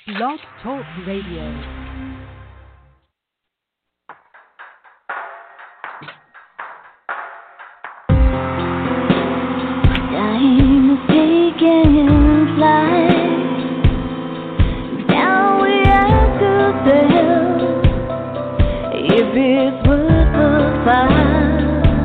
Blog Talk Radio. Time is taking flight. Now we ask ourselves if it's worth the fight.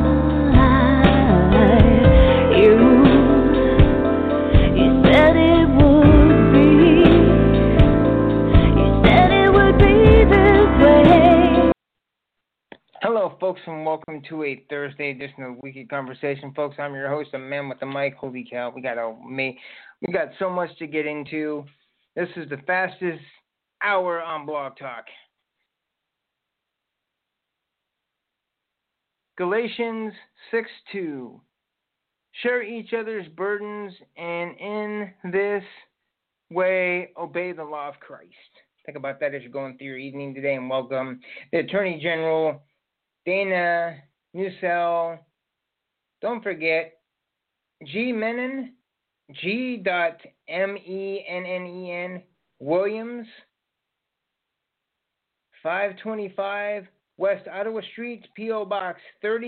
You said it would be. You said it would be this way. Hello, folks, and welcome to a Thursday edition of Wicked Conversation. Folks, I'm your host, the man with the mic. Holy cow, we got so much to get into. This is the fastest hour on Blog Talk. Galatians 6:2. Share each other's burdens, and in this way, obey the law of Christ. Think about that as you're going through your evening today, and welcome the Attorney General, Dana Newsome. Don't forget, G. Mennen, G.MENNEN Williams, 525 West Ottawa Street, P.O. Box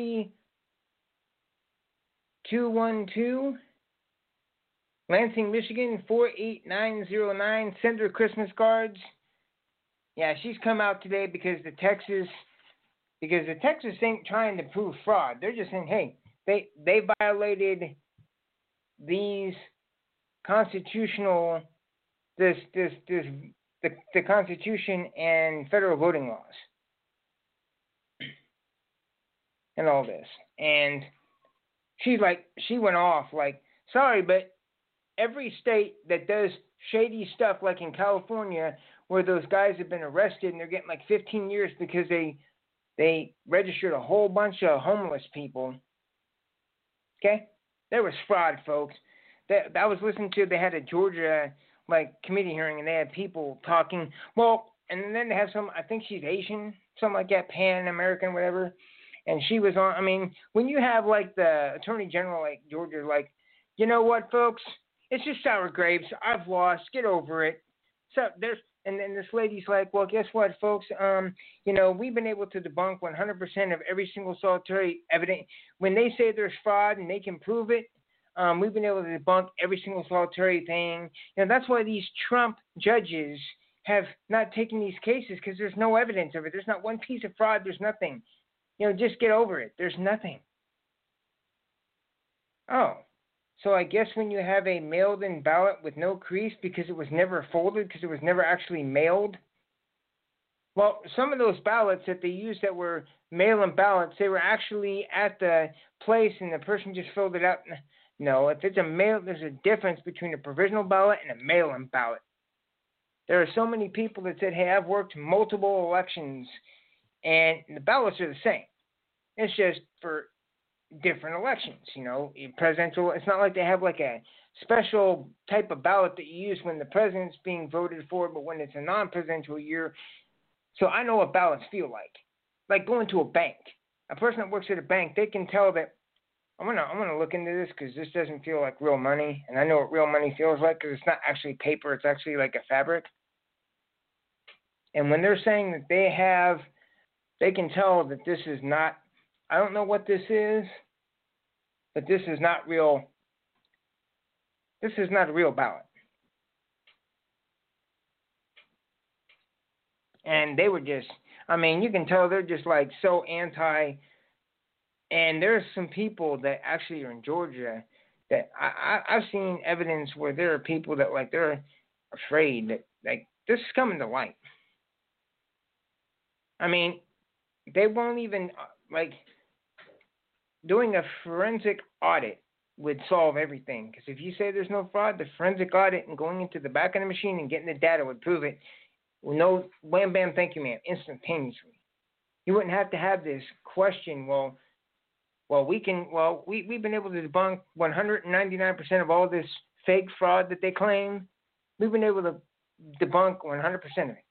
30212, Lansing, Michigan 48909. Send her Christmas cards. Yeah, she's come out today because the Texas ain't trying to prove fraud. They're just saying, hey, they violated these constitutional, the Constitution and federal voting laws and all this. And she went off like, sorry, but every state that does shady stuff, like in California, where those guys have been arrested and they're getting like 15 years because they registered a whole bunch of homeless people. Okay? There was fraud, folks. I was listening to, they had a Georgia committee hearing, and they had people talking. Well, and then they have some, I think she's Asian, something like that, Pan American, whatever. And she was on, I mean, when you have the Attorney General like Georgia, you know what, folks? It's just sour grapes. I've lost. Get over it. So and then this lady's like, well, guess what, folks? We've been able to debunk 100% of every single solitary evidence. When they say there's fraud and they can prove it, we've been able to debunk every single solitary thing. That's why these Trump judges have not taken these cases, because there's no evidence of it. There's not one piece of fraud. There's nothing. Just get over it. There's nothing. Oh. So I guess when you have a mailed-in ballot with no crease because it was never folded, because it was never actually mailed. Well, some of those ballots that they used that were mail-in ballots, they were actually at the place and the person just filled it out. No, if it's a mail, there's a difference between a provisional ballot and a mail-in ballot. There are so many people that said, hey, I've worked multiple elections, and the ballots are the same. It's just for different elections, presidential. It's not like they have a special type of ballot that you use when the president's being voted for, but when it's a non-presidential year. So I know what ballots feel like going to a bank. A person that works at a bank, they can tell that I'm gonna look into this because this doesn't feel like real money, and I know what real money feels like because it's not actually paper; it's actually like a fabric. And when they're saying that they can tell that this is not. I don't know what this is, but this is not real. This is not a real ballot. And they were just, you can tell they're just so anti. And there's some people that actually are in Georgia that I've seen evidence where there are people that they're afraid that this is coming to light. They won't even doing a forensic audit would solve everything. Because if you say there's no fraud, the forensic audit and going into the back of the machine and getting the data would prove it. No, wham, bam, thank you, ma'am, instantaneously. You wouldn't have to have this question. We've been able to debunk 199% of all this fake fraud that they claim. We've been able to debunk 100% of it.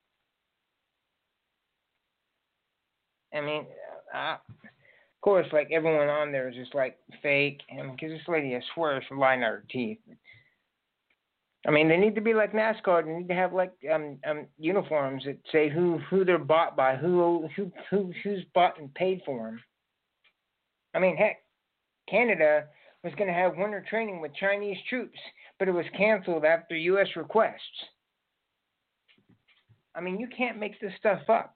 Of course, everyone on there is just fake, and because this lady, I swear, she's lying out her teeth. I mean, they need to be like NASCAR. They need to have like uniforms that say who they're bought by, who's bought and paid for them. I mean, heck, Canada was going to have winter training with Chinese troops, but it was canceled after U.S. requests. I mean, you can't make this stuff up.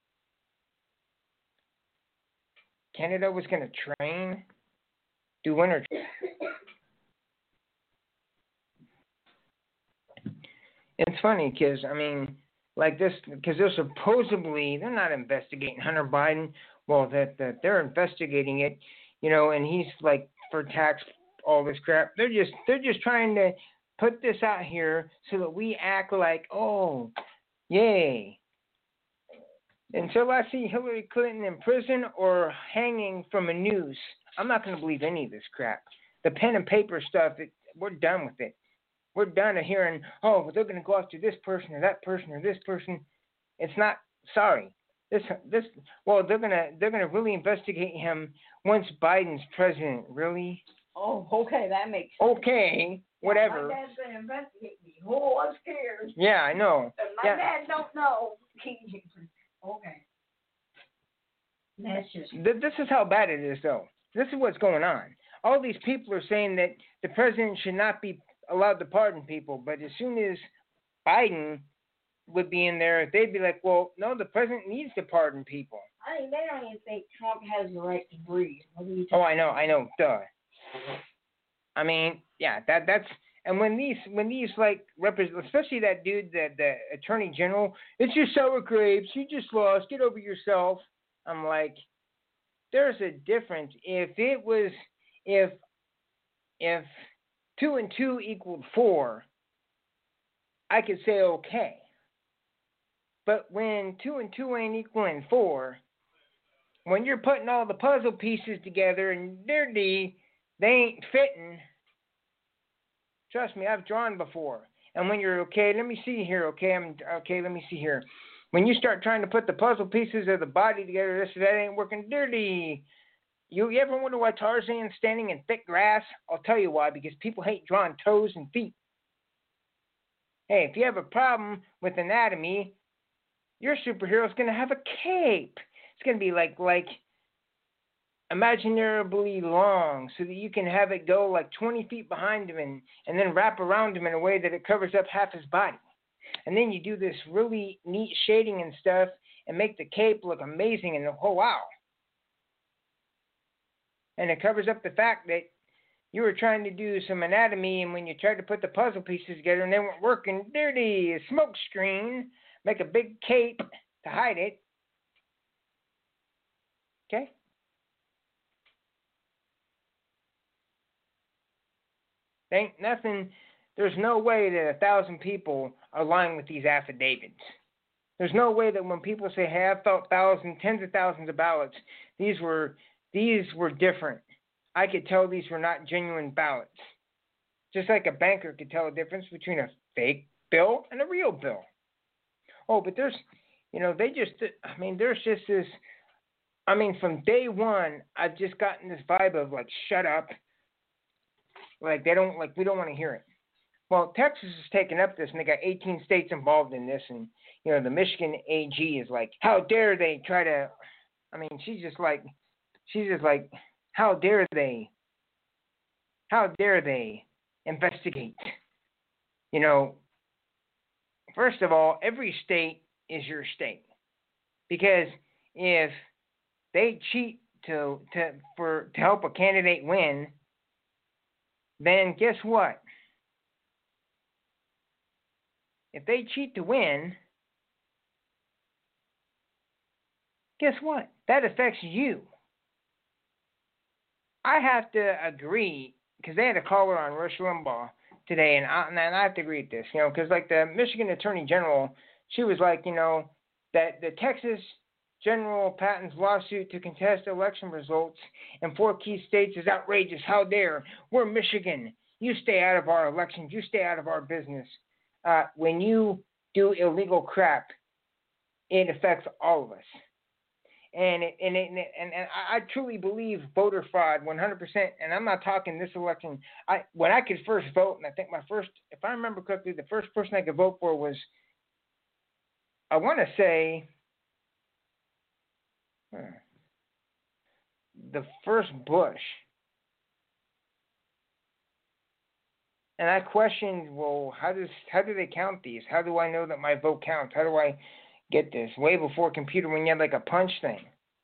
Canada was going to train, do winter training. It's funny because, I mean, like this, because they're not investigating Hunter Biden. Well, that they're investigating it, and he's like for tax, all this crap. They're just trying to put this out here so that we act like, oh, yay. Until I see Hillary Clinton in prison or hanging from a noose, I'm not going to believe any of this crap. The pen and paper stuff, we're done with it. We're done of hearing, oh, well, they're going to go after this person or that person or this person. It's not. Sorry. Well, they're gonna really investigate him once Biden's president. Really? Oh, okay, that makes sense. Okay, whatever. My dad's gonna investigate me. Oh, I'm scared. Yeah, I know. My dad don't know. Okay. That's just. This is how bad it is, though. This is what's going on. All these people are saying that the president should not be allowed to pardon people, but as soon as Biden would be in there, they'd be like, well, no, the president needs to pardon people. I mean, they don't even think Trump has the right to breathe. Oh, I know, duh. I mean, yeah, that's, and when these like especially that dude, the attorney general, it's just sour grapes, you just lost, get over yourself. I'm like, there's a difference. If 2 and 2 equaled 4, I could say okay. But when 2 and 2 ain't equaling 4, when you're putting all the puzzle pieces together and they ain't fitting, trust me, I've drawn before. And when you're okay, let me see here, let me see here. When you start trying to put the puzzle pieces of the body together, that ain't working dirty. You ever wonder why Tarzan's standing in thick grass? I'll tell you why, because people hate drawing toes and feet. Hey, if you have a problem with anatomy, your superhero's going to have a cape. It's going to be like imaginarily long so that you can have it go like 20 feet behind him and then wrap around him in a way that it covers up half his body. And then you do this really neat shading and stuff and make the cape look amazing and oh, wow. And it covers up the fact that you were trying to do some anatomy, and when you tried to put the puzzle pieces together and they weren't working, dirty, a smoke screen, make a big cape to hide it. Okay? Ain't nothing, there's no way that 1,000 people are lying with these affidavits. There's no way that when people say, hey, I felt tens of thousands of ballots, these were different. I could tell these were not genuine ballots. Just like a banker could tell the difference between a fake bill and a real bill. Oh, but there's just this, from day one, I've just gotten this vibe of like, shut up. Like we don't want to hear it. Well, Texas has taken up this and they got 18 states involved in this. And, the Michigan AG is like, how dare they try to, she's just like, how dare they investigate? First of all, every state is your state. Because if they cheat to help a candidate win, then guess what? If they cheat to win, guess what? That affects you. I have to agree, because they had a caller on Rush Limbaugh today, and I have to agree with this, because like the Michigan Attorney General, she was like, that the Texas General Patton's lawsuit to contest election results in 4 key states is outrageous. How dare? We're Michigan. You stay out of our elections. You stay out of our business. When you do illegal crap, it affects all of us. And I truly believe voter fraud 100%. And I'm not talking this election. When I could first vote, and I think if I remember correctly, the first person I could vote for was, I want to say, the first Bush. And I questioned, well, how do they count these? How do I know that my vote counts? How do I get this? Way before computer, when you had like a punch thing.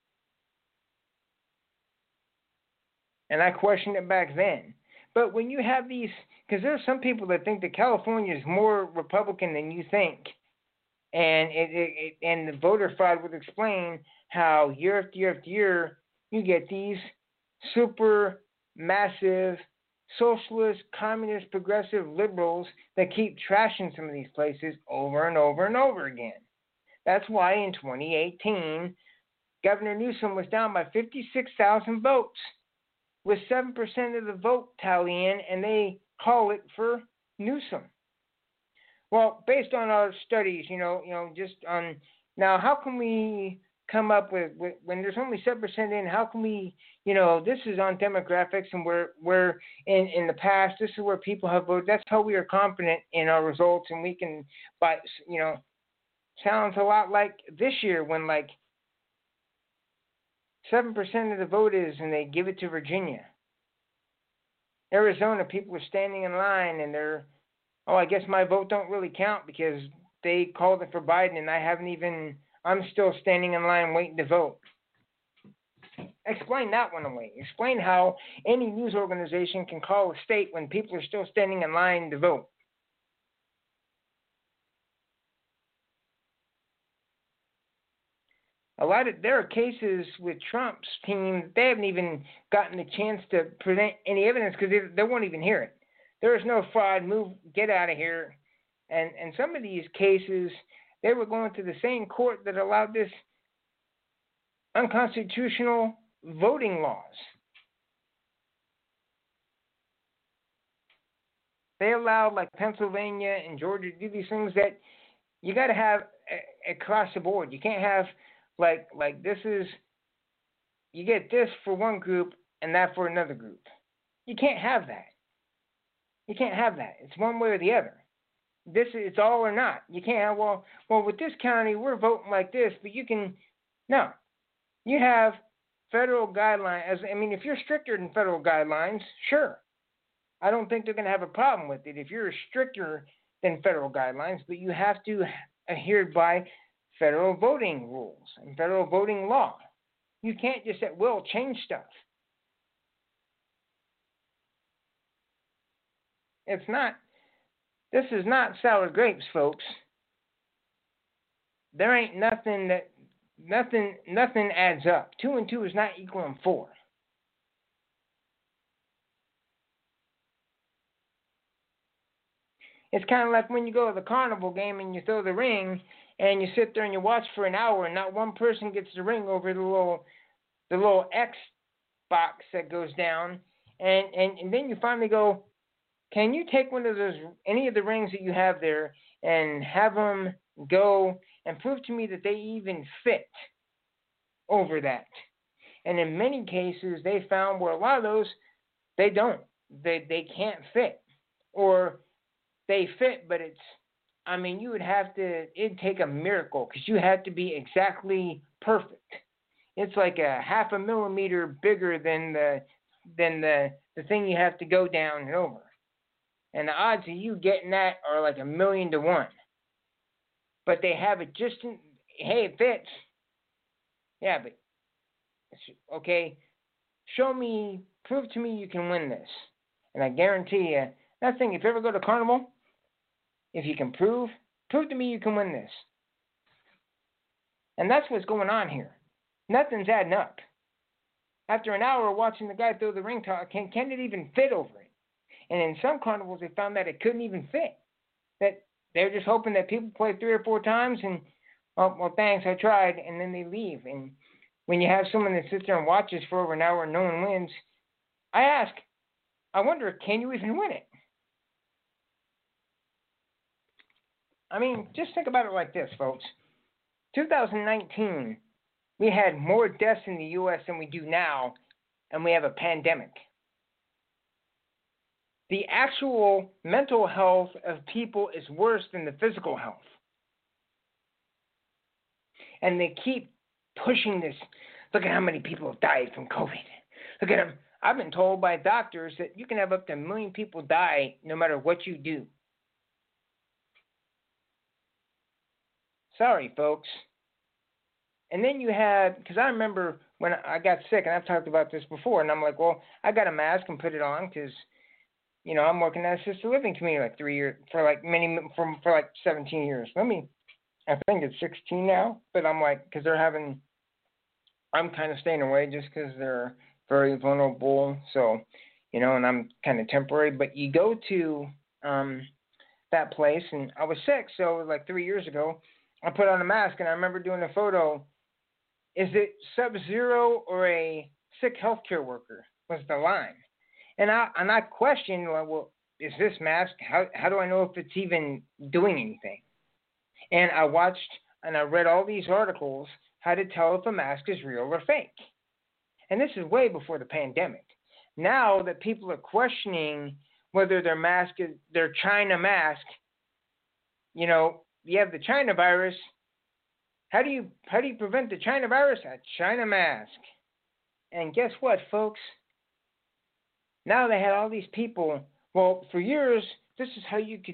And I questioned it back then. But when you have these, because there are some people that think that California is more Republican than you think, and and the voter fraud would explain how year after year after year you get these super massive socialist, communist, progressive liberals that keep trashing some of these places over and over and over again. That's why in 2018, Governor Newsom was down by 56,000 votes, with 7% of the vote tally in, and they call it for Newsom. Well, based on our studies, just on now, how can we come up with when there's only 7% in? How can we, this is on demographics, and we're in the past. This is where people have voted. That's how we are confident in our results, and we can, sounds a lot like this year when like 7% of the vote is, and they give it to Virginia. Arizona, people are standing in line, and they're, I guess my vote don't really count because they called it for Biden, and I'm still standing in line waiting to vote. Explain that one away. Explain how any news organization can call a state when people are still standing in line to vote. There are cases with Trump's team, they haven't even gotten the chance to present any evidence because they won't even hear it. There is no fraud, get out of here. And some of these cases, they were going to the same court that allowed this unconstitutional voting laws. They allowed, like Pennsylvania and Georgia, to do these things that you got to have across the board. You can't have like this is, you get this for one group and that for another group. You can't have that. You can't have that. It's one way or the other. It's all or not. You can't have, well, with this county, we're voting like this, but no. You have federal guidelines. If you're stricter than federal guidelines, sure. I don't think they're going to have a problem with it if you're stricter than federal guidelines, but you have to adhere by federal voting rules and federal voting law. You can't just at will change stuff. This is not sour grapes, folks. There ain't nothing adds up. 2 and 2 is not equaling 4. It's kind of like when you go to the carnival game and you throw the ring and you sit there and you watch for an hour and not one person gets the ring over the little X box that goes down, and then you finally go, can you take any of the rings that you have there and have them go and prove to me that they even fit over that? And in many cases, they found where a lot of those, they don't. They can't fit. Or they fit, but it'd take a miracle because you have to be exactly perfect. It's like a half a millimeter bigger than the thing you have to go down and over. And the odds of you getting that are like 1,000,000 to 1. But they have it just hey, it fits. Yeah, but, okay, prove to me you can win this. And I guarantee you, that thing, if you ever go to Carnival, if you can prove to me you can win this. And that's what's going on here. Nothing's adding up. After an hour watching the guy throw the ring toss, can it even fit over it? And in some carnivals, they found that it couldn't even fit. That they're just hoping that people play 3 or 4 times and, well, thanks, I tried, and then they leave. And when you have someone that sits there and watches for over an hour and no one wins, I wonder, can you even win it? Just think about it like this, folks. 2019, We had more deaths in the U.S. than we do now, and we have a pandemic. The actual mental health of people is worse than the physical health. And they keep pushing this. Look at how many people have died from COVID. Look at them. I've been told by doctors that you can have up to 1 million people die no matter what you do. Sorry, folks. And then you had, because I remember when I got sick, and I've talked about this before, and I'm like, well, I got a mask and put it on because, you know, I'm working at a assisted living community like 3 years, for like 17 years. I think it's 16 now, but I'm like, because I'm kind of staying away just because they're very vulnerable. So, you know, and I'm kind of temporary. But you go to that place, and I was sick, so like 3 years ago, I put on a mask, and I remember doing a photo. Is it Sub-Zero or a sick healthcare worker? Was the line, and I questioned, well, is this mask? How do I know if it's even doing anything? And I watched and I read all these articles how to tell if a mask is real or fake. And this is way before the pandemic. Now that people are questioning whether their China mask, you know, you have the China virus. How do you prevent the China virus? A China mask. And guess what, folks? Now they had all these people. Well, for years, this is how you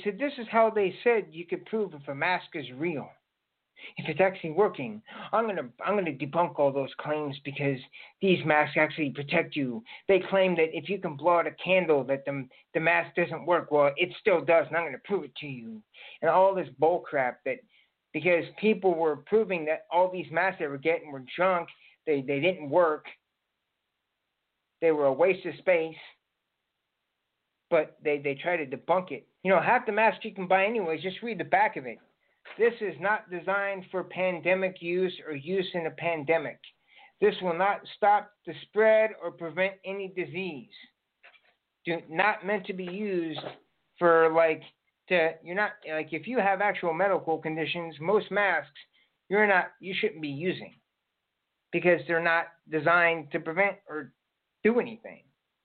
could prove if a mask is real, if it's actually working. I'm gonna debunk all those claims because these masks actually protect you. They claim that if you can blow out a candle that the mask doesn't work. Well, it still does, and I'm gonna prove it to you. And all this bull crap that because people were proving that all these masks they were getting were junk. They didn't work. They were a waste of space. But they try to debunk it. You know, half the masks you can buy anyways, just read the back of it. This is not designed for pandemic use or use in a pandemic. This will not stop the spread or prevent any disease. Not meant to be used for if you have actual medical conditions, most masks you shouldn't be using because they're not designed to prevent or do anything.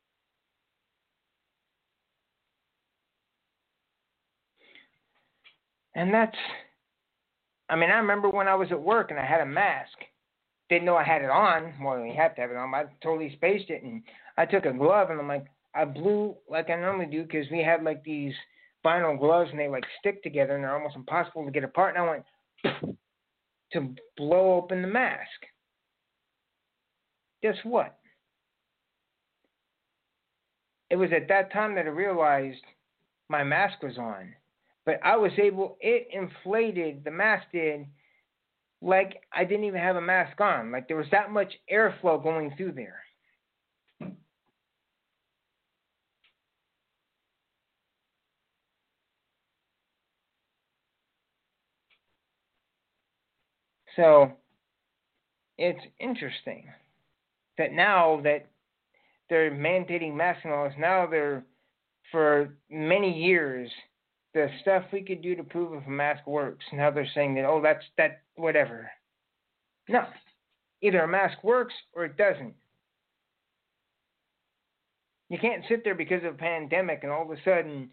And I remember when I was at work and I had a mask. Didn't know I had it on. Well, you have to have it on. I totally spaced it. And I took a glove and I blew like I normally do because we had like these vinyl gloves and they like stick together and they're almost impossible to get apart. And I went to blow open the mask. Guess what? It was at that time that I realized my mask was on. But it inflated, the mask did, like I didn't even have a mask on. Like there was that much airflow going through there. So it's interesting that now that they're mandating masking laws, now for many years, the stuff we could do to prove if a mask works. Now they're saying that, that's whatever. No. Either a mask works or it doesn't. You can't sit there because of a pandemic and all of a sudden,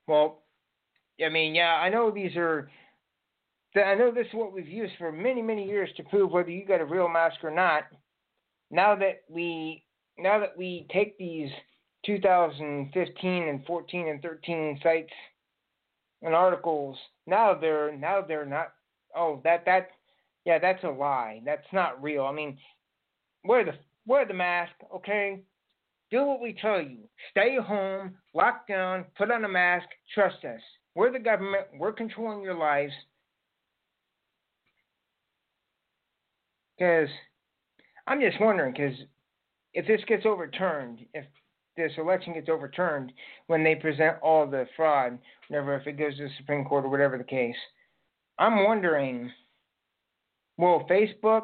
I know this is what we've used for many, many years to prove whether you got a real mask or not. Now that we take these 2015 and 14 and 13 sites and articles, now they're not. Oh, that's a lie. That's not real. I mean, wear the mask, okay? Do what we tell you. Stay home, lock down, put on a mask. Trust us. We're the government. We're controlling your lives. Because I'm just wondering, because if this gets overturned, if this election gets overturned when they present all the fraud, if it goes to the Supreme Court or whatever the case, I'm wondering, will Facebook,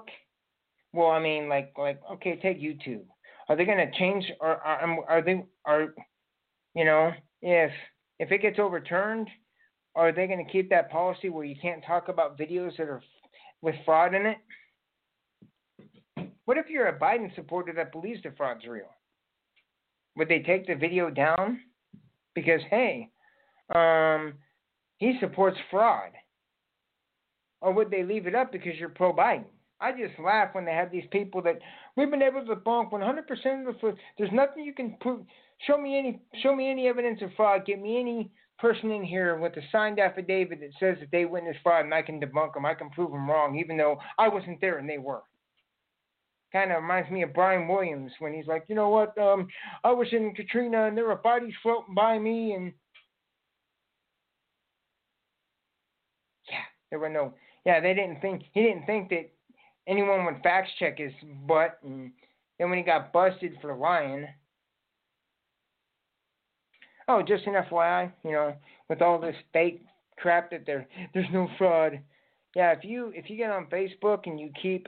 okay, take YouTube. Are they going to change, if it gets overturned, are they going to keep that policy where you can't talk about videos that are with fraud in it? What if you're a Biden supporter that believes the fraud's real? Would they take the video down? Because, hey, he supports fraud. Or would they leave it up because you're pro-Biden? I just laugh when they have these people that we've been able to debunk 100% of the fraud. There's nothing you can prove. Show me any evidence of fraud. Get me any person in here with a signed affidavit that says that they witnessed fraud, and I can debunk them. I can prove them wrong, even though I wasn't there and they were. Kind of reminds me of Brian Williams when he's like, you know what? I was in Katrina and there were bodies floating by me, and there were no. Yeah, he didn't think that anyone would fact check his butt, and then when he got busted for lying. Oh, just an FYI, with all this fake crap that there's no fraud. Yeah, if you get on Facebook and you keep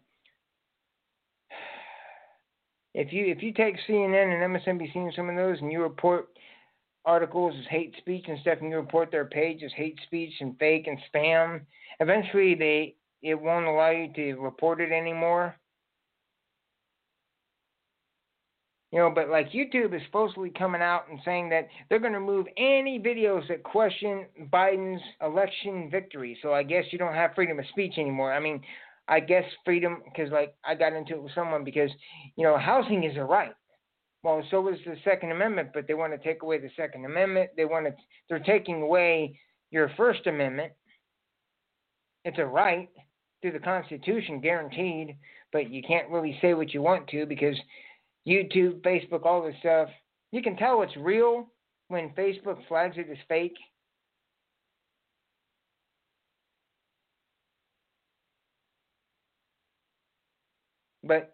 if you take CNN and MSNBC and some of those and you report articles as hate speech and stuff, and you report their page as hate speech and fake and spam, eventually it won't allow you to report it anymore. But like YouTube is supposedly coming out and saying that they're going to remove any videos that question Biden's election victory. So I guess you don't have freedom of speech anymore. I mean, I guess freedom, because like I got into it with someone because, housing is a right. Well, so is the Second Amendment, but they want to take away the Second Amendment. They're taking away your First Amendment. It's a right through the Constitution, guaranteed, but you can't really say what you want to because YouTube, Facebook, all this stuff, you can tell it's real when Facebook flags it as fake. But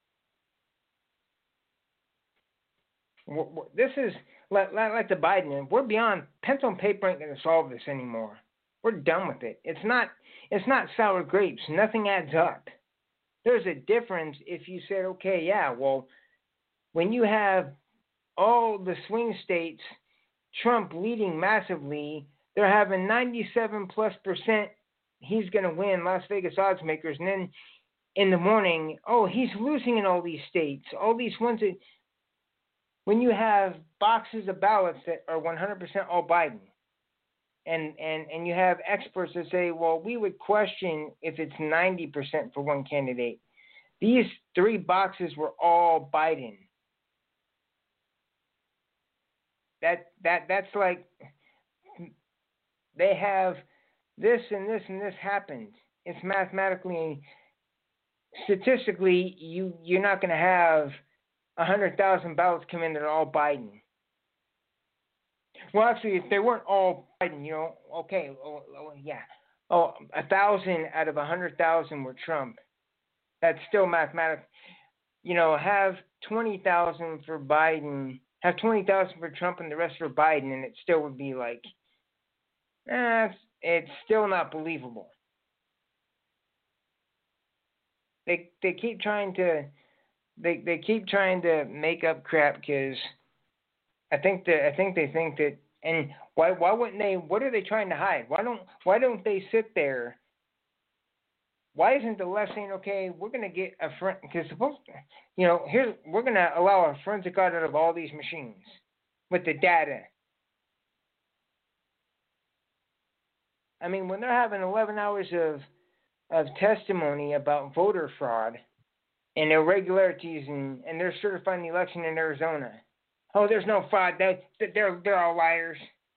this is like the Biden. We're beyond pencil and paper ain't going to solve this anymore. We're done with it. It's not sour grapes. Nothing adds up. There's a difference if you said, okay, yeah, well, when you have all the swing states, Trump leading massively, they're having 97+%. He's going to win, Las Vegas odds makers. And then in the morning, he's losing in all these states. All these ones that, when you have boxes of ballots that are 100% all Biden, and you have experts that say, well, we would question if it's 90% for one candidate. These 3 boxes were all Biden. That's like they have this and this and this happened. It's mathematically, statistically, you're not going to have 100,000 ballots come in that are all Biden. Well, actually, if they weren't all Biden, okay, yeah. 1,000 out of 100,000 were Trump. That's still mathematical. Have 20,000 for Biden. Have 20,000 for Trump and the rest for Biden, and it still would be like, it's still not believable. They keep trying to make up crap because I think they think that, and why wouldn't they? What are they trying to hide? Why don't they sit there? Why isn't the left saying, okay, we're going to get a friend, because we're going to allow a forensic audit of all these machines with the data. I mean, when they're having 11 hours of testimony about voter fraud and irregularities, and they're certifying the election in Arizona. Oh, there's no fraud. They're all liars.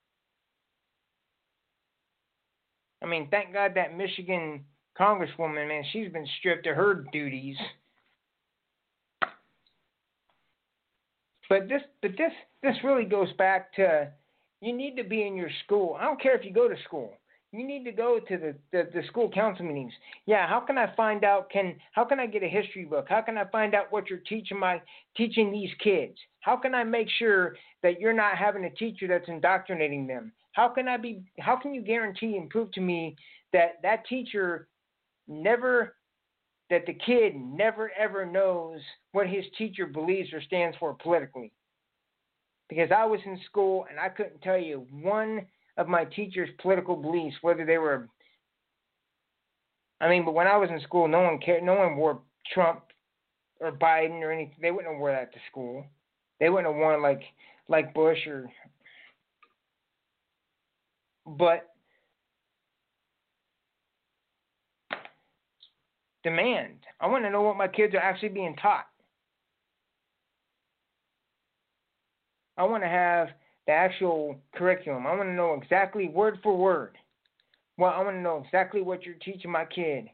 I mean, thank God that Michigan Congresswoman, man, she's been stripped of her duties. But this really goes back to, you need to be in your school. I don't care if you go to school. You need to go to the school council meetings. Yeah, how can I find out? How can I get a history book? How can I find out what you're teaching these kids? How can I make sure that you're not having a teacher that's indoctrinating them? How can you guarantee and prove to me that teacher that the kid never ever knows what his teacher believes or stands for politically? Because I was in school and I couldn't tell you one of my teachers' political beliefs, whether they were, but when I was in school, no one cared. No one wore Trump or Biden or anything. They wouldn't have worn that to school. They wouldn't have worn like Bush or. But demand. I want to know what my kids are actually being taught. I want to have the actual curriculum. I want to know exactly word for word. Well, I want to know exactly what you're teaching my kid.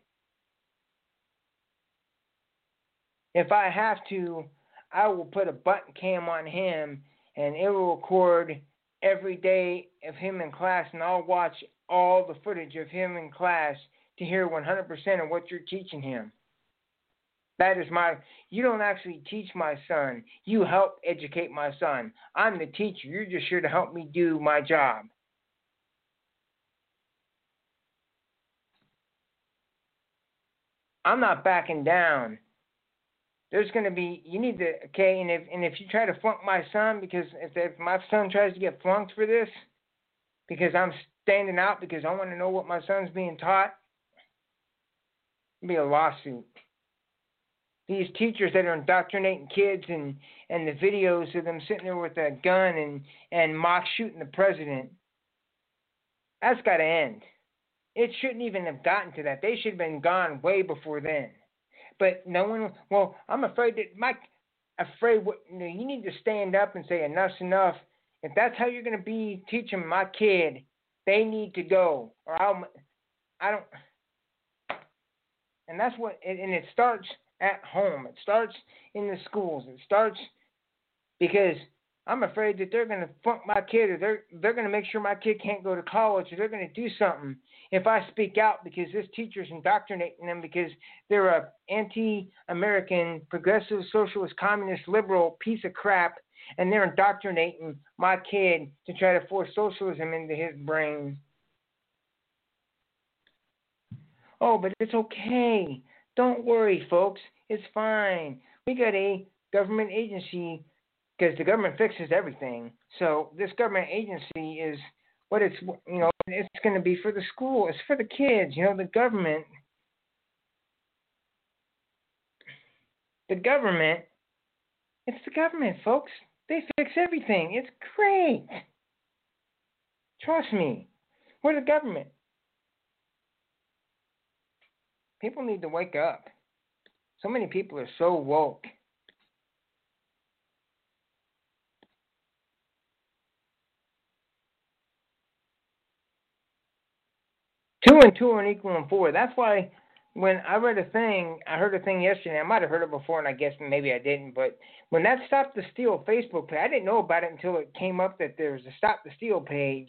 If I have to, I will put a button cam on him and it will record every day of him in class, and I'll watch all the footage of him in class to hear 100% of what you're teaching him. That is you don't actually teach my son. You help educate my son. I'm the teacher. You're just here to help me do my job. I'm not backing down. There's going to be, you need to, okay, and if you try to flunk my son, because if my son tries to get flunked for this, because I'm standing out because I want to know what my son's being taught, it'll be a lawsuit. These teachers that are indoctrinating kids and the videos of them sitting there with a gun and mock shooting the president, that's got to end. It shouldn't even have gotten to that. They should have been gone way before then. But no one, well, I'm afraid you need to stand up and say enough's enough. If that's how you're going to be teaching my kid, they need to go. Or I don't, and that's what, and it starts at home. It starts in the schools. It starts because I'm afraid that they're going to funk my kid, or they're going to make sure my kid can't go to college, or they're going to do something if I speak out, because this teacher's indoctrinating them because they're a anti-American, progressive, socialist, communist, liberal piece of crap, and they're indoctrinating my kid to try to force socialism into his brain. Oh, but it's okay. Don't worry, folks. It's fine. We got a government agency, because the government fixes everything. So this government agency is what it's going to be for the school. It's for the kids. The government. It's the government, folks. They fix everything. It's great. Trust me. We're the government. People need to wake up. So many people are so woke. 2 and 2 are equal to 4. That's why when I heard a thing yesterday. I might have heard it before, and I guess maybe I didn't. But when that Stop the Steal Facebook page, I didn't know about it until it came up that there was a Stop the Steal page.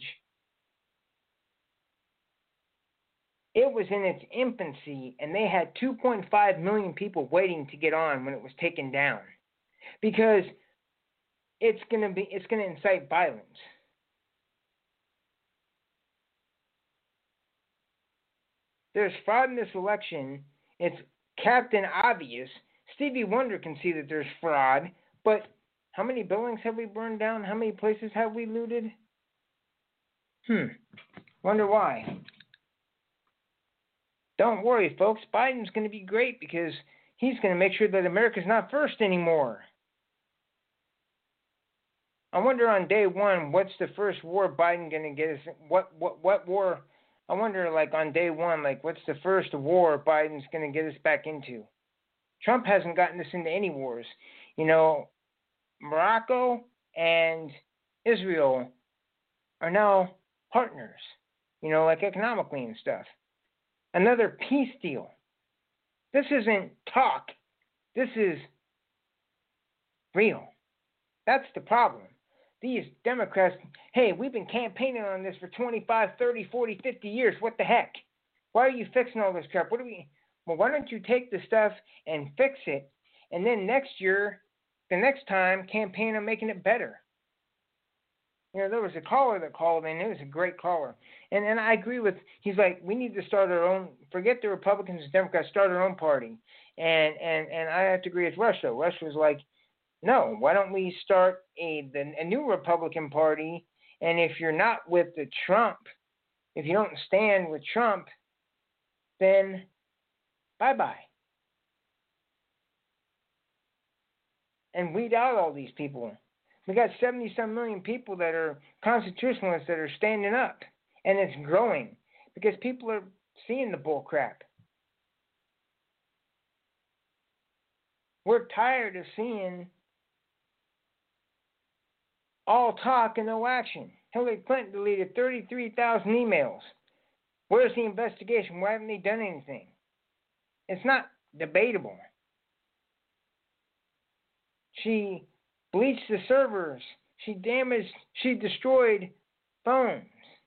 It was in its infancy, and they had 2.5 million people waiting to get on when it was taken down, because it's going to incite violence. There's fraud in this election. It's Captain Obvious. Stevie Wonder can see that there's fraud, but how many buildings have we burned down? How many places have we looted? Wonder why. Don't worry, folks. Biden's going to be great because he's going to make sure that America's not first anymore. I wonder on day one, what's the first war Biden going to get us? What war? I wonder, on day one, what's the first war Biden's going to get us back into? Trump hasn't gotten us into any wars. Morocco and Israel are now partners, economically and stuff. Another peace deal. This isn't talk. This is real. That's the problem. These Democrats, hey, we've been campaigning on this for 25, 30, 40, 50 years. What the heck? Why are you fixing all this crap? Well, why don't you take the stuff and fix it, and then next year, the next time, campaign on making it better? There was a caller that called in. It was a great caller. And I agree with, he's like, we need to start our own, forget the Republicans and Democrats, start our own party. And I have to agree with Russia. Russia was like, no, why don't we start a new Republican Party? And if you're not with the Trump, if you don't stand with Trump, then bye-bye. and weed out all these people. We got 70-some million people that are constitutionalists that are standing up, and it's growing because people are seeing the bull crap. We're tired of seeing all talk and no action. Hillary Clinton deleted 33,000 emails. Where's the investigation? Why haven't they done anything? It's not debatable. She bleached the servers. She destroyed phones.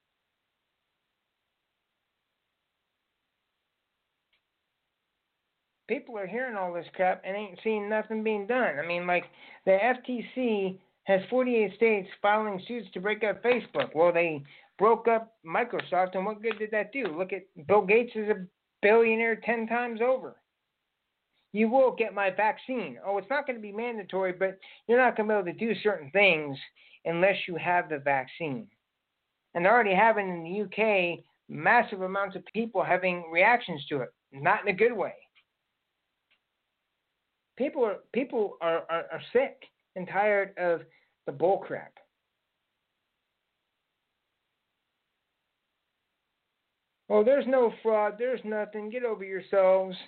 People are hearing all this crap and ain't seeing nothing being done. I mean, like, the FTC has 48 states filing suits to break up Facebook. Well, they broke up Microsoft, and what good did that do? Look at Bill Gates is a billionaire 10 times over. You will get my vaccine. Oh, it's not going to be mandatory, but you're not going to be able to do certain things unless you have the vaccine. And they're already having in the UK massive amounts of people having reactions to it, not in a good way. People are sick and tired of the bull crap. Oh, there's no fraud. There's nothing. Get over yourselves.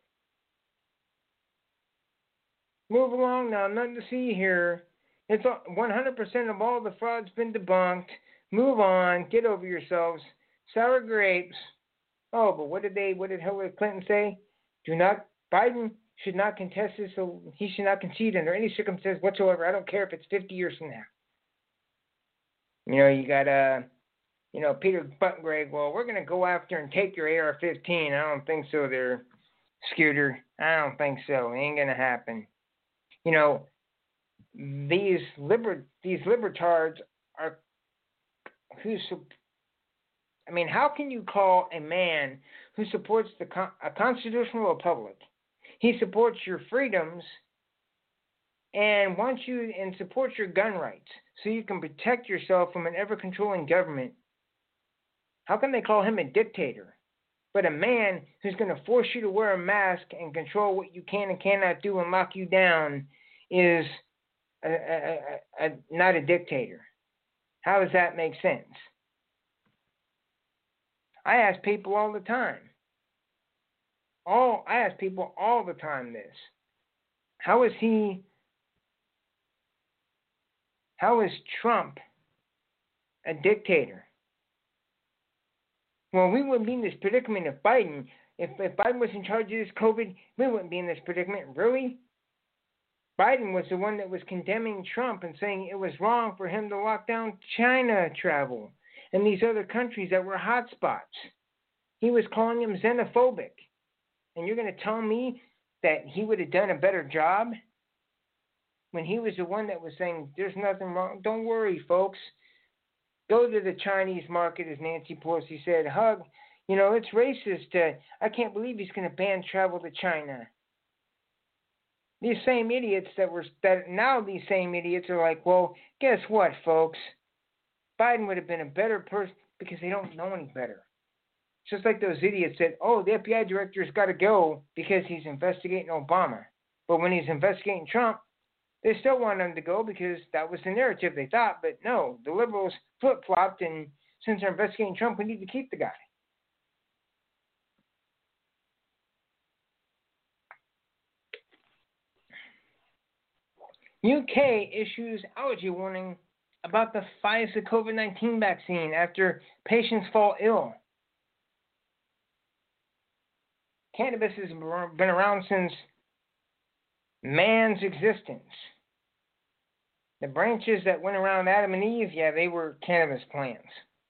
Move along now. Nothing to see here. It's 100% of all the fraud's been debunked. Move on. Get over yourselves. Sour grapes. Oh, but what did Hillary Clinton say? Biden should not contest this, so he should not concede under any circumstance whatsoever. I don't care if it's 50 years from now. You know, you got Peter Buttigieg. Well, we're gonna go after and take your AR-15. I don't think so, there, Scooter. I don't think so. It ain't gonna happen. You know, these libertards are how can you call a man who supports a constitutional republic? He supports your freedoms and supports your gun rights so you can protect yourself from an ever-controlling government. How can they call him a dictator? But a man who's going to force you to wear a mask and control what you can and cannot do and lock you down is not a dictator. How does that make sense? I ask people all the time. I ask people all the time this. How is Trump a dictator? Well, we wouldn't be in this predicament if Biden was in charge of this COVID, we wouldn't be in this predicament. Really? Biden was the one that was condemning Trump and saying it was wrong for him to lock down China travel and these other countries that were hot spots. He was calling him xenophobic. And you're going to tell me that he would have done a better job when he was the one that was saying there's nothing wrong? Don't worry, folks. Go to the Chinese market, as Nancy Pelosi said. It's racist. I can't believe he's going to ban travel to China. These same idiots these same idiots are like, well, guess what, folks? Biden would have been a better person because they don't know any better. Just like those idiots said, oh, the FBI director's got to go because he's investigating Obama. But when he's investigating Trump, they still want him to go because that was the narrative they thought. But no, the liberals flip-flopped, and since they're investigating Trump, we need to keep the guy. UK issues allergy warning about the Pfizer COVID-19 vaccine after patients fall ill. Cannabis has been around since man's existence. The branches that went around Adam and Eve, they were cannabis plants.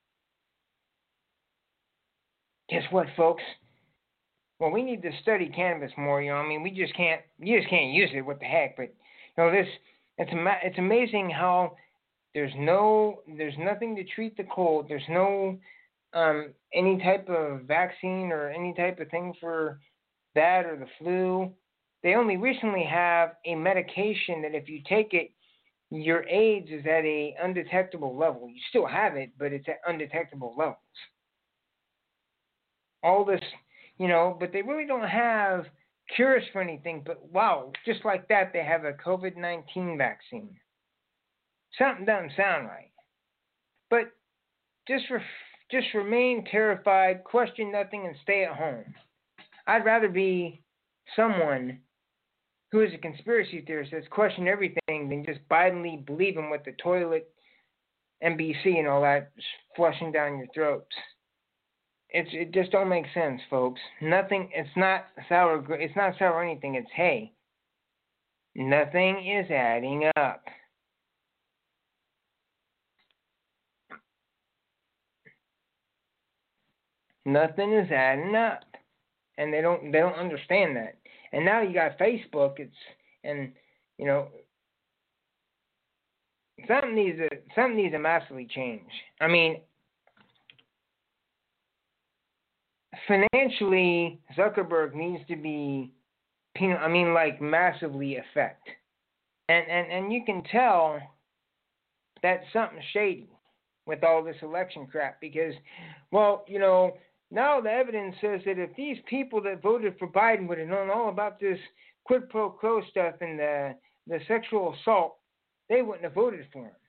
Guess what, folks? Well, we need to study cannabis more. We just can't use it. What the heck? But it's amazing how there's nothing to treat the cold. There's no any type of vaccine or any type of thing for that or the flu. They only recently have a medication that if you take it, your AIDS is at a undetectable level. You still have it, but it's at undetectable levels. All this, but they really don't have cures for anything, but wow, just like that, they have a COVID-19 vaccine. Something doesn't sound right. But just remain terrified, question nothing, and stay at home. I'd rather be someone who is a conspiracy theorist that's questioning everything than just blindly believing what the toilet, NBC, and all that is flushing down your throats. It just don't make sense, folks. Nothing. It's not sour. It's not sour anything. It's hay. Nothing is adding up. Nothing is adding up, and they don't understand that. And now you got Facebook. Something needs to massively change. I mean, financially, Zuckerberg needs to be, massively affect. And you can tell that something's shady with all this election crap because, now the evidence says that if these people that voted for Biden would have known all about this quid pro quo stuff and the sexual assault, they wouldn't have voted for him.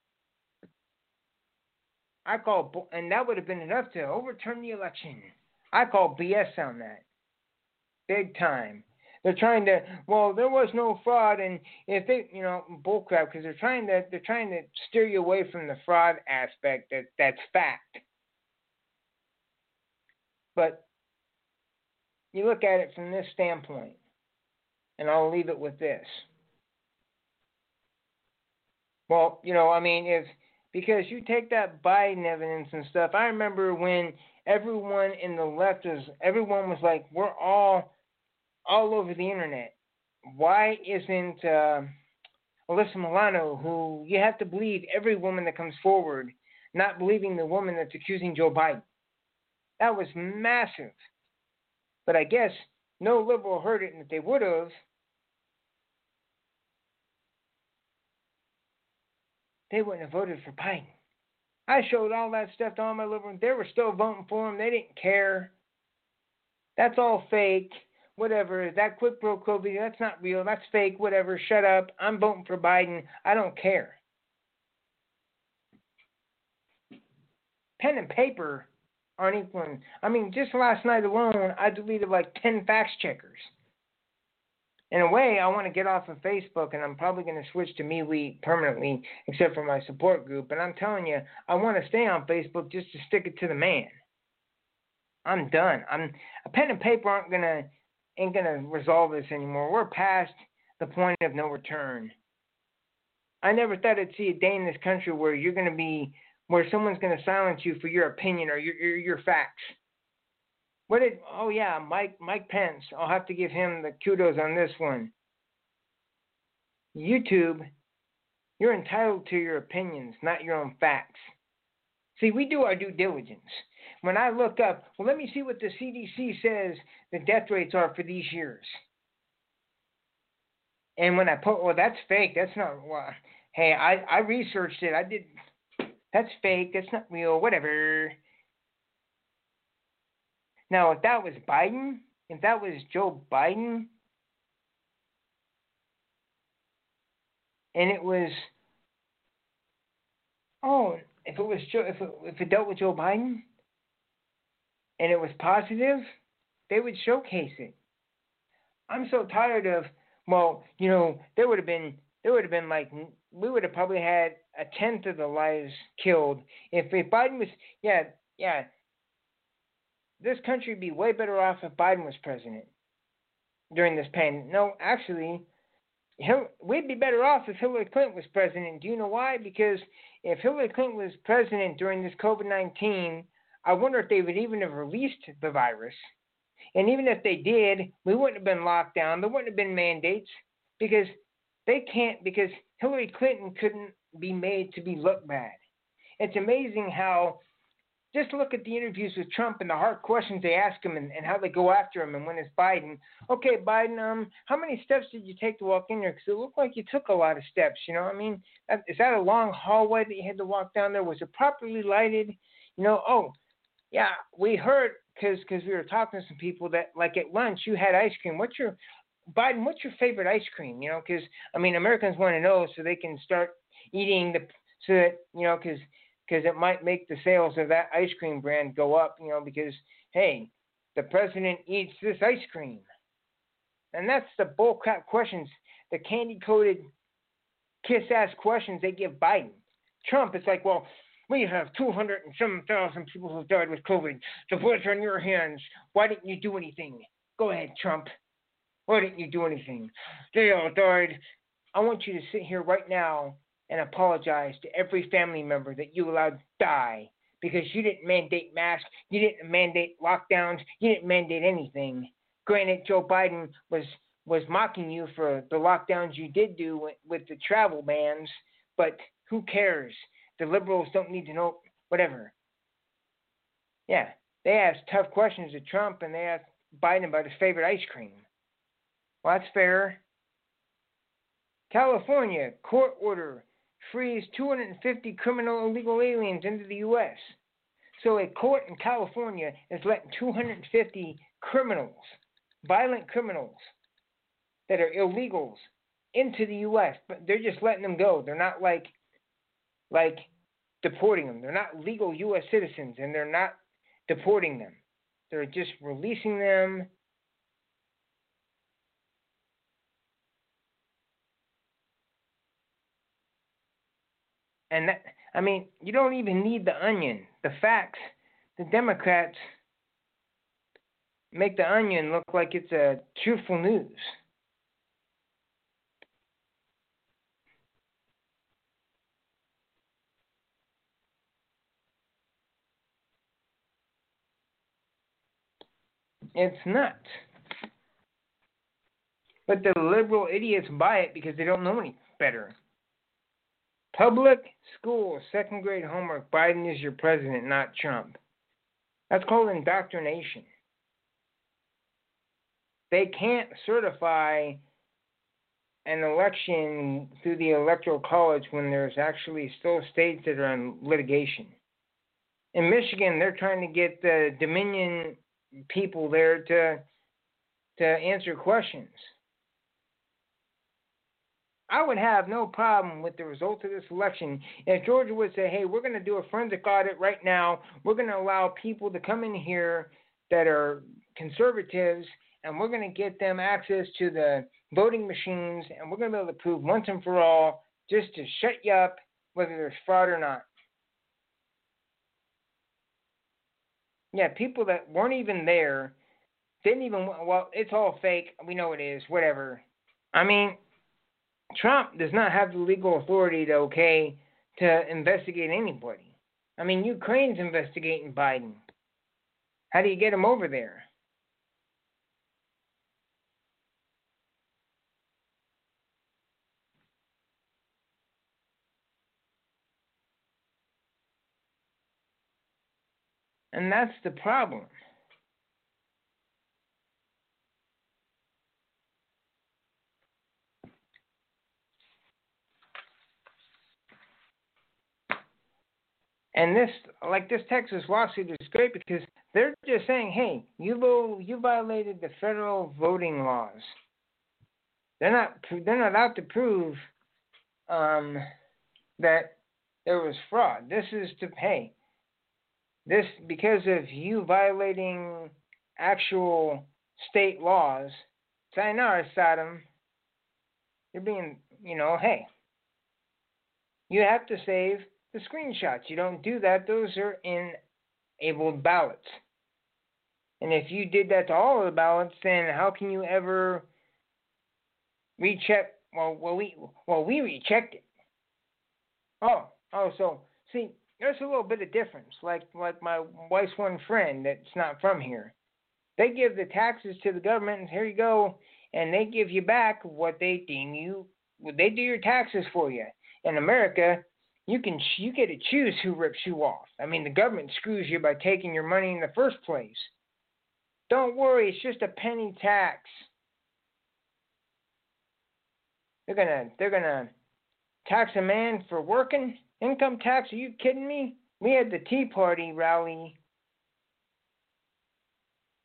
And that would have been enough to overturn the election. I call BS on that. Big time. They're trying to, there was no fraud, and if they, bullcrap, because they're trying to steer you away from the fraud aspect. That's fact. But you look at it from this standpoint, and I'll leave it with this. Because you take that Biden evidence and stuff, I remember when everyone in the left everyone was like, we're all over the internet. Why isn't Alyssa Milano, who you have to believe every woman that comes forward, not believing the woman that's accusing Joe Biden? That was massive. But I guess no liberal heard it, and if they would have, they wouldn't have voted for Biden. I showed all that stuff to all my liberals. They were still voting for him. They didn't care. That's all fake. Whatever. That quid pro quo video, that's not real. That's fake. Whatever. Shut up. I'm voting for Biden. I don't care. Pen and paper aren't equal. Just last night alone, I deleted like 10 fact checkers. In a way, I want to get off of Facebook, and I'm probably going to switch to MeWe permanently, except for my support group. And I'm telling you, I want to stay on Facebook just to stick it to the man. I'm done. A pen and paper ain't gonna resolve this anymore. We're past the point of no return. I never thought I'd see a day in this country where where someone's going to silence you for your opinion or your facts. Mike Pence. I'll have to give him the kudos on this one. YouTube, you're entitled to your opinions, not your own facts. See, we do our due diligence. When I look up, let me see what the CDC says the death rates are for these years. And when I put, that's fake. That's not, hey, I researched it. I did, that's fake. That's not real. Whatever. Now, if that was Biden, if that was Joe Biden, and it was, if it dealt with Joe Biden, and it was positive, they would showcase it. I'm so tired of, there would have been like, we would have probably had 1/10 of the lives killed if Biden was, this country would be way better off if Biden was president during this pandemic. No, actually, we'd be better off if Hillary Clinton was president. Do you know why? Because if Hillary Clinton was president during this COVID-19, I wonder if they would even have released the virus. And even if they did, we wouldn't have been locked down. There wouldn't have been mandates because because Hillary Clinton couldn't be made to look bad. It's amazing how, just look at the interviews with Trump and the hard questions they ask him and how they go after him. And when it's Biden, okay, Biden, how many steps did you take to walk in there? Because it looked like you took a lot of steps, Is that a long hallway that you had to walk down there? Was it properly lighted? We heard because we were talking to some people that, like, at lunch you had ice cream. Biden, what's your favorite ice cream? Because I mean, Americans want to know so they can start eating so that because it might make the sales of that ice cream brand go up. Because hey, the president eats this ice cream, and that's the bullcrap questions, the candy-coated kiss-ass questions they give Biden. Trump, it's like, well, we have 207,000 people who died with COVID. The blood's on your hands. Why didn't you do anything? Go ahead, Trump. Why didn't you do anything? They all died. I want you to sit here right now and apologize to every family member that you allowed to die because you didn't mandate masks, you didn't mandate lockdowns, you didn't mandate anything. Granted, Joe Biden was mocking you for the lockdowns you did do with the travel bans, but who cares? The liberals don't need to know, whatever. Yeah, they asked tough questions to Trump, and they asked Biden about his favorite ice cream. Well, that's fair. California, court order, frees 250 criminal illegal aliens into the U.S. So a court in California is letting 250 criminals, violent criminals, that are illegals into the U.S., but they're just letting them go. They're not like deporting them. They're not legal U.S. citizens, and they're not deporting them. They're just releasing them. And that, I mean, you don't even need the onion. The facts, the Democrats make the onion look like it's a truthful news. It's not. But the liberal idiots buy it because they don't know any better. Public school, second grade homework, Biden is your president, not Trump. That's called indoctrination. They can't certify an election through the Electoral College when there's actually still states that are in litigation. In Michigan, they're trying to get the Dominion people there to answer questions. I would have no problem with the result of this election if Georgia would say, hey, we're going to do a forensic audit right now. We're going to allow people to come in here that are conservatives, and we're going to get them access to the voting machines, and we're going to be able to prove once and for all just to shut you up whether there's fraud or not. Yeah, people that weren't even there, didn't even, well, it's all fake. We know it is, whatever. I mean, Trump does not have the legal authority to investigate anybody. I mean, Ukraine's investigating Biden. How do you get him over there? And that's the problem. And this Texas lawsuit is great because they're just saying, hey, you violated the federal voting laws. They're not out to prove that there was fraud. This is this because of you violating actual state laws. Sayonara, Saddam. You're being, hey, you have to save the screenshots. You don't do that. Those are enabled ballots. And if you did that to all of the ballots, then how can you ever recheck? We rechecked it. So see, there's a little bit of difference. Like my wife's one friend that's not from here. They give the taxes to the government, and here you go, and they give you back what they deem you. They do your taxes for you. In America, you get to choose who rips you off. I mean, the government screws you by taking your money in the first place. Don't worry, it's just a penny tax. They're gonna tax a man for working. Income tax? Are you kidding me? We had the Tea Party rally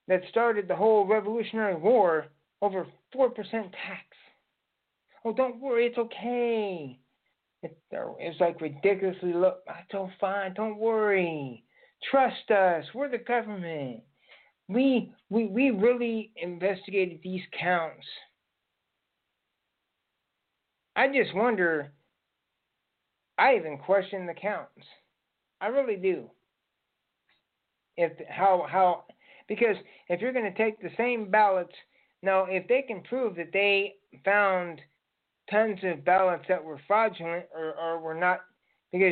that started the whole Revolutionary War over 4% tax. Oh, don't worry, it's okay. It's like ridiculously low. It's all fine. Don't worry. Trust us. We're the government. We really investigated these counts. I just wonder. I even question the counts. I really do. Because if you're going to take the same ballots, now if they can prove that they found tons of ballots that were fraudulent or were not, because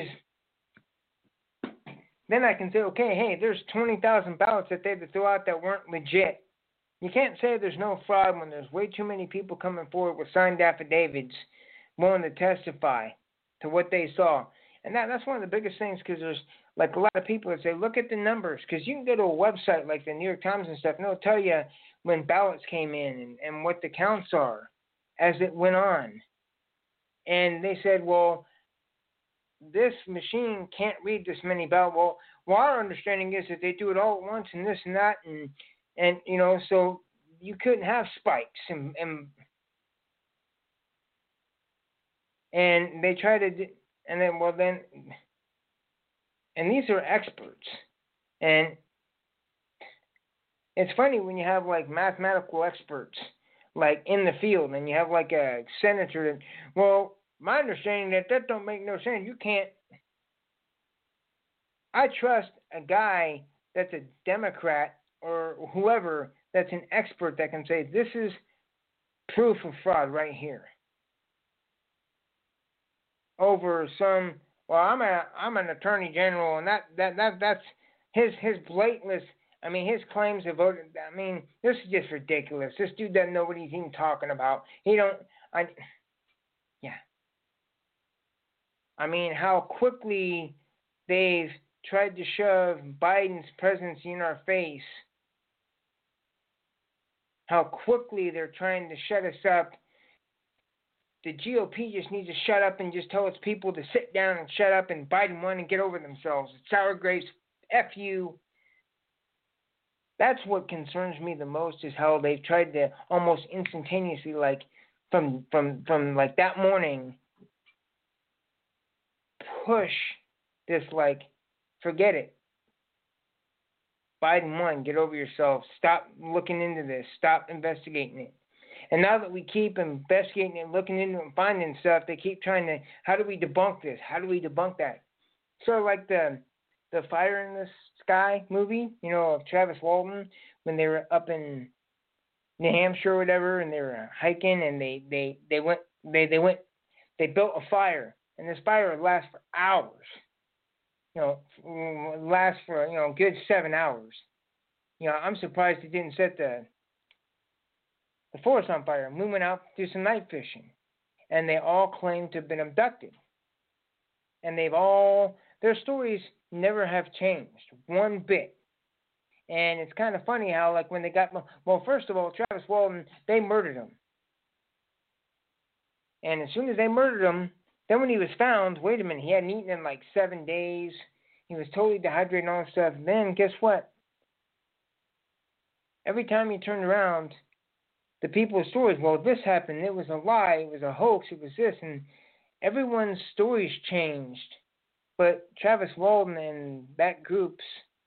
then I can say, okay, hey, there's 20,000 ballots that they had to throw out that weren't legit. You can't say there's no fraud when there's way too many people coming forward with signed affidavits willing to testify to what they saw. And that's one of the biggest things, because there's like a lot of people that say, look at the numbers, because you can go to a website like the New York Times and stuff, and it'll tell you when ballots came in and what the counts are as it went on. And they said, well, this machine can't read this many ballots. Well, our understanding is that they do it all at once and this and that, and you know, so you couldn't have spikes and they try to, and then, and these are experts, and it's funny when you have like mathematical experts like in the field, and you have like a senator that, well, my understanding that don't make no sense. You can't. I trust a guy that's a Democrat or whoever that's an expert that can say this is proof of fraud right here. Over some, well, I'm an attorney general, and that's his blatantness. I mean, his claims of voting. I mean, this is just ridiculous. This dude doesn't know what he's even talking about. I mean, how quickly they've tried to shove Biden's presidency in our face. How quickly they're trying to shut us up. The GOP just needs to shut up and just tell its people to sit down and shut up, and Biden won and get over themselves. Sour grapes, F you. That's what concerns me the most, is how they've tried to almost instantaneously, like from like that morning, push this, like, forget it. Biden won, get over yourself. Stop looking into this. Stop investigating it. And now that we keep investigating and looking into it and finding stuff, they keep trying to, how do we debunk this? How do we debunk that? Sort of like the Fire in the Sky movie, you know, of Travis Walton, when they were up in New Hampshire or whatever, and they were hiking, and they built a fire, and this fire would last for hours. You know, last for, you know, a good 7 hours. You know, I'm surprised it didn't set the forest on fire. And we went out to do some night fishing, and they all claim to have been abducted. And their stories never have changed one bit. And it's kind of funny how, like, when they got, well, first of all, Travis Walton, they murdered him. And as soon as they murdered him, then when he was found, wait a minute, he hadn't eaten in like 7 days. He was totally dehydrated and all that stuff. Then guess what? Every time he turned around, the people's stories, well, this happened, it was a lie, it was a hoax, it was this, and everyone's stories changed. But Travis Walton and that group's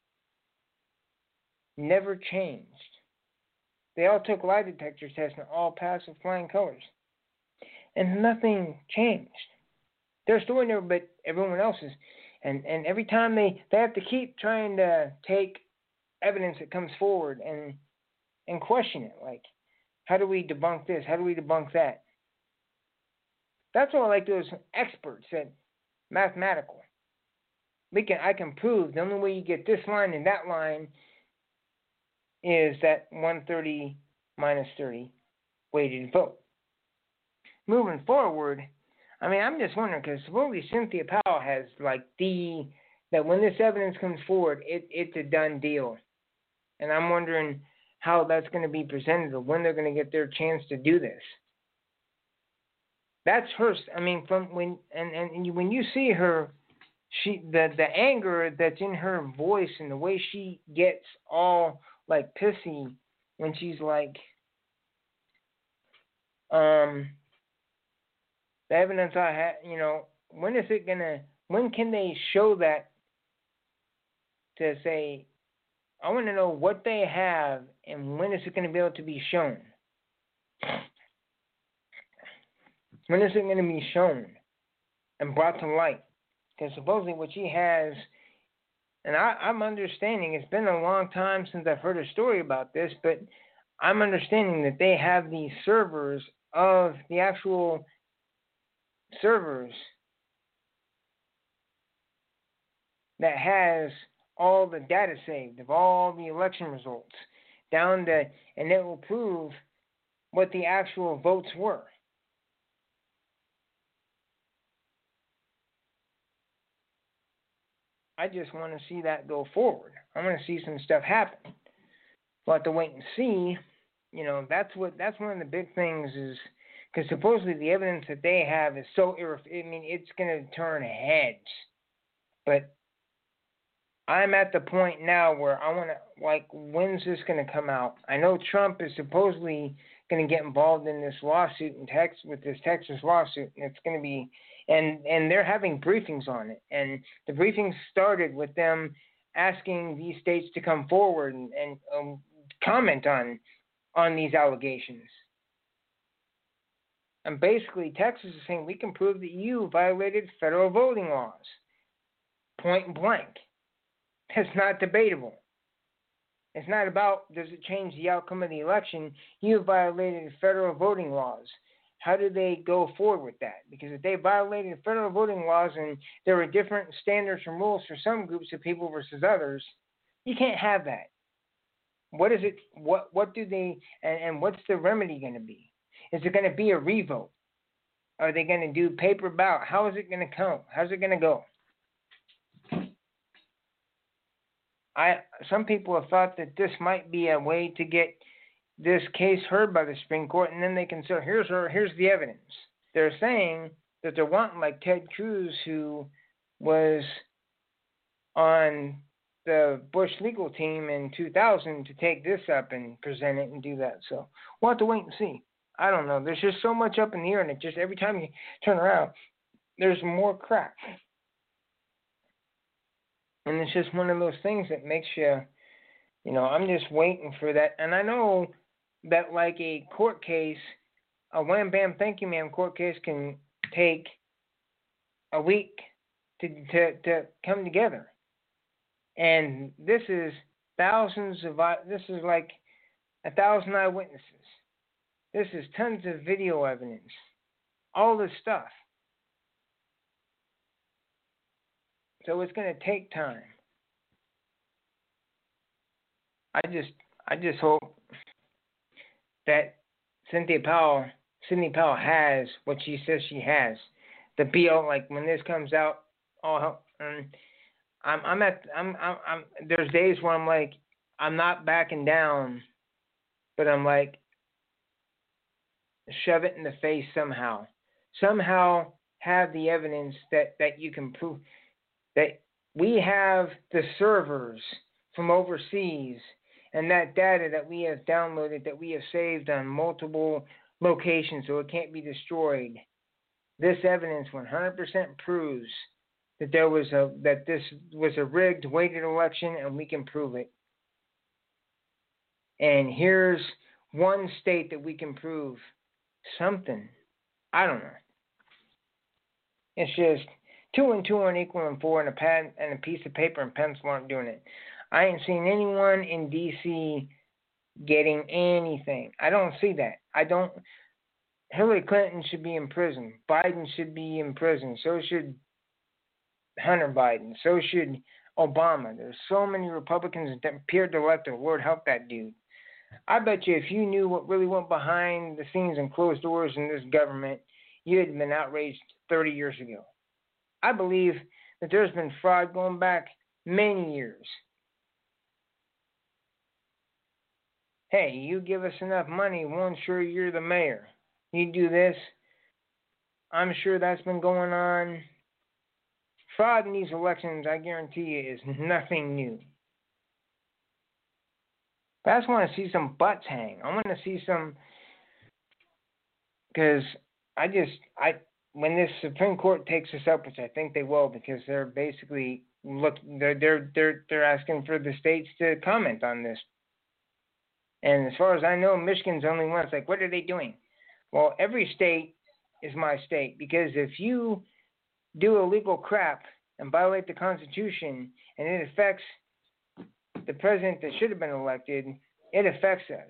never changed. They all took lie detector tests and all passed with flying colors. And nothing changed. Their story never, but everyone else's. And every time they have to keep trying to take evidence that comes forward and question it. Like, how do we debunk this? How do we debunk that? That's why I like those experts that mathematical. I can prove the only way you get this line and that line is that 130 minus 30 weighted vote. Moving forward, I mean, I'm just wondering, because supposedly Cynthia Powell has, like, that when this evidence comes forward, it's a done deal. And I'm wondering how that's going to be presented, or when they're going to get their chance to do this. That's her, I mean, from when you see her, the anger that's in her voice and the way she gets all like pissy when she's like, the evidence I had, when can they show that to say, I want to know what they have and when is it going to be able to be shown? When is it going to be shown and brought to light? Because supposedly what she has, and I'm understanding, it's been a long time since I've heard a story about this, but I'm understanding that they have these servers of the actual servers that has all the data saved of all the election results down to, and it will prove what the actual votes were. I just want to see that go forward. I want to see some stuff happen. We'll have to wait and see. That's one of the big things is because supposedly the evidence that they have is so it's going to turn heads. But I'm at the point now where I want to, when's this going to come out? I know Trump is supposedly going to get involved in this lawsuit in Texas with this Texas lawsuit, and it's going to be, and they're having briefings on it, and the briefings started with them asking these states to come forward and comment on these allegations. And basically, Texas is saying we can prove that you violated federal voting laws, point blank. It's not debatable. It's not about does it change the outcome of the election. You violated federal voting laws. How do they go forward with that? Because if they violated federal voting laws and there were different standards and rules for some groups of people versus others, you can't have that. What is it? What do they? And what's the remedy going to be? Is it going to be a revote? Are they going to do paper ballot? How is it going to come? How's it going to go? Some people have thought that this might be a way to get this case heard by the Supreme Court, and then they can say, here's the evidence. They're saying that they're wanting like Ted Cruz, who was on the Bush legal team in 2000, to take this up and present it and do that. So we'll have to wait and see. I don't know. There's just so much up in the air, and it just every time you turn around, there's more crap. And it's just one of those things that makes you, I'm just waiting for that. And I know that like a court case, a wham bam thank you ma'am court case can take a week to come together. And this is this is like 1,000 eyewitnesses. This is tons of video evidence. All this stuff. So it's going to take time. I just hope that Sidney Powell has what she says she has. The bill, like when this comes out, there's days where I'm like, I'm not backing down, but I'm like, shove it in the face somehow. Somehow have the evidence that you can prove that we have the servers from overseas and that data that we have downloaded, that we have saved on multiple locations so it can't be destroyed. This evidence 100% proves that this was a rigged, weighted election, and we can prove it. And here's one state that we can prove something. I don't know. It's just 2 and 2 aren't equaling 4, and a pad and a piece of paper and pencil aren't doing it. I ain't seen anyone in D.C. getting anything. I don't see that. Hillary Clinton should be in prison. Biden should be in prison. So should Hunter Biden. So should Obama. There's so many Republicans that appeared to elect her. Lord help that dude. I bet you if you knew what really went behind the scenes and closed doors in this government, you'd have been outraged 30 years ago. I believe that there's been fraud going back many years. Hey, you give us enough money, we'll ensure you're the mayor. You do this. I'm sure that's been going on. Fraud in these elections, I guarantee you, is nothing new. But I just want to see some butts hang. I want to see some, because when this Supreme Court takes this up, which I think they will, because they're basically they're asking for the states to comment on this. And as far as I know, Michigan's the only one. It's like, what are they doing? Well, every state is my state, because if you do illegal crap and violate the Constitution and it affects the president that should have been elected, it affects us.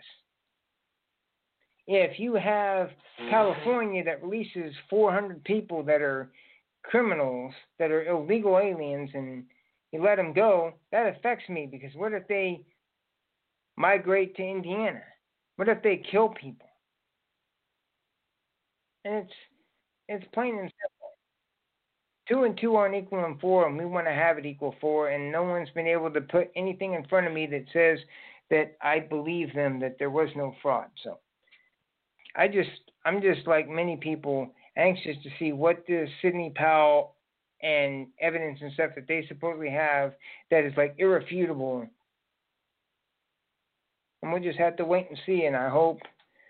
If you have California that releases 400 people that are criminals, that are illegal aliens, and you let them go, that affects me, because what if they migrate to Indiana? What if they kill people? And it's plain and simple. 2 and 2 aren't equal in 4, and we want to have it equal 4, and no one's been able to put anything in front of me that says that I believe them, that there was no fraud. So I'm just like many people, anxious to see what this Sidney Powell and evidence and stuff that they supposedly have that is like irrefutable. And we'll just have to wait and see, and I hope.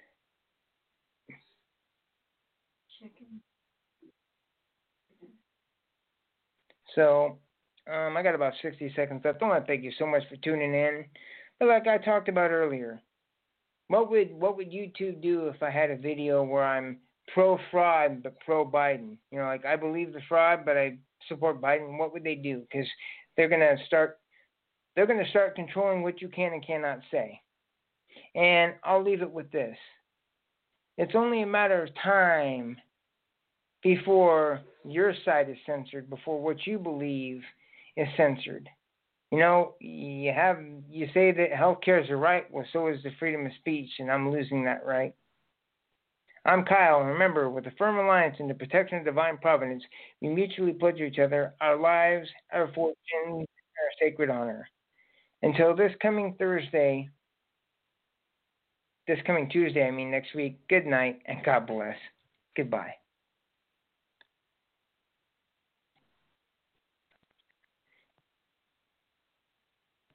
So, I got about 60 seconds left. I want to thank you so much for tuning in. But like I talked about earlier, what would YouTube do if I had a video where I'm pro-fraud but pro-Biden? You know, like I believe the fraud, but I support Biden. What would they do? Because they're gonna start controlling what you can and cannot say. And I'll leave it with this: it's only a matter of time before your side is censored, before what you believe is censored. You know, you say that healthcare is a right, well, so is the freedom of speech, and I'm losing that right. I'm Kyle, and remember, with a firm alliance and the protection of divine providence, we mutually pledge each other our lives, our fortunes, and our sacred honor. Until this coming Tuesday, next week, good night, and God bless. Goodbye.